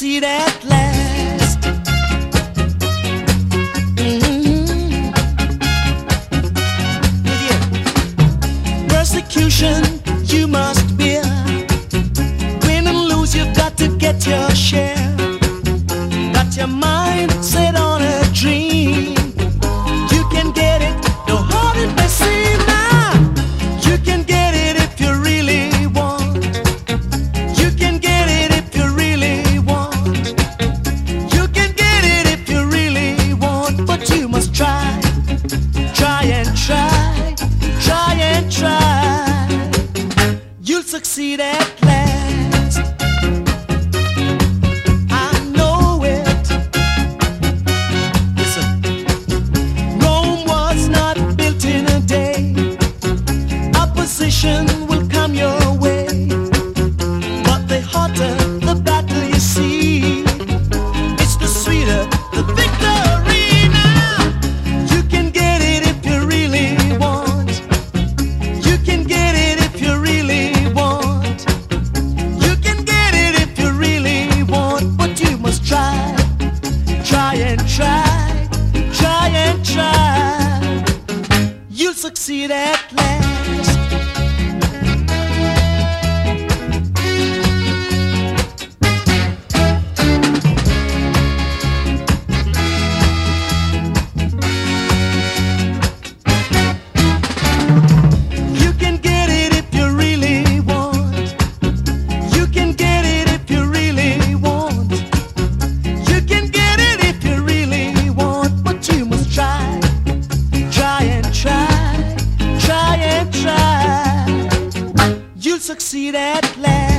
succeed at last. Persecution you must bear. Win and lose, you've got to get your share. Got your mind set on a dream. You can get it, no hard it may seem now. You can get it if you really want. You can get it if you really want. You can get it if you really want. But you must try, try and try, try and try. You'll succeed at last. I know it. Listen, Rome was not built in a day. Opposition will come your way, but the hotter the battle you see, it's the sweeter the victory. Now you can get it if you really want. You can get it if you really want. You can get it if you really want. But you must try, try and try, try and try. You'll succeed at last. You can get it if you really want. You can get it if you really want. You can get it if you really want. But you must try, try and try, try and try. You'll succeed at last.